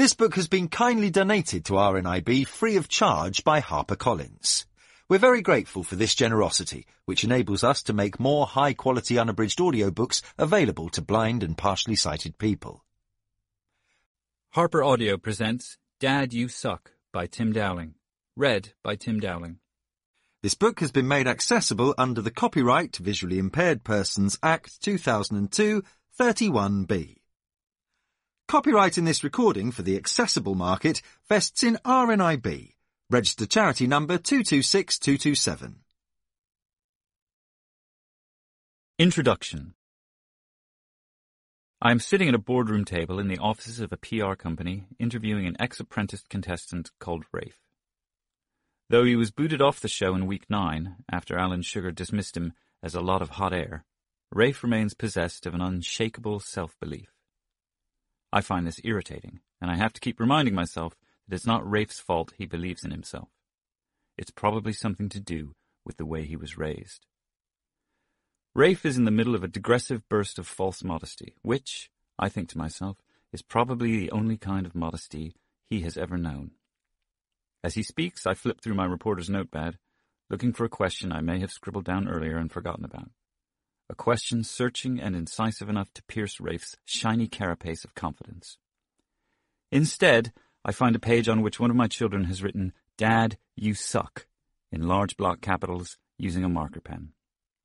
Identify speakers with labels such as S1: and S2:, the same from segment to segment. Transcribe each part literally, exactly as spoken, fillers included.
S1: This book has been kindly donated to R N I B free of charge by HarperCollins. We're very grateful for this generosity, which enables us to make more high-quality unabridged audiobooks available to blind and partially sighted people.
S2: Harper Audio presents Dad, You Suck by Tim Dowling. Read by Tim Dowling.
S1: This book has been made accessible under the Copyright Visually Impaired Persons Act two thousand two, thirty-one B. Copyright in this recording for the accessible market vests in R N I B. Registered charity number two two six two two seven.
S2: Introduction. I am sitting at a boardroom table in the offices of a P R company interviewing an ex-apprentice contestant called Rafe. Though he was booted off the show in week nine, after Alan Sugar dismissed him as a lot of hot air, Rafe remains possessed of an unshakable self-belief. I find this irritating, and I have to keep reminding myself that it's not Rafe's fault he believes in himself. It's probably something to do with the way he was raised. Rafe is in the middle of a digressive burst of false modesty, which, I think to myself, is probably the only kind of modesty he has ever known. As he speaks, I flip through my reporter's notepad, looking for a question I may have scribbled down earlier and forgotten about. A question searching and incisive enough to pierce Rafe's shiny carapace of confidence. Instead, I find a page on which one of my children has written, "Dad, you suck," in large block capitals using a marker pen.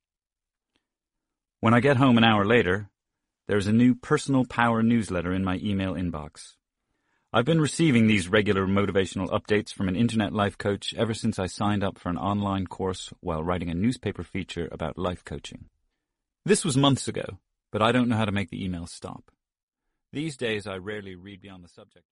S2: When I get home an hour later, there is a new Personal Power newsletter in my email inbox. I've been receiving these regular motivational updates from an internet life coach ever since I signed up for an online course while writing a newspaper feature about life coaching. This was months ago, but I don't know how to make the emails stop. These days I rarely read beyond the subject.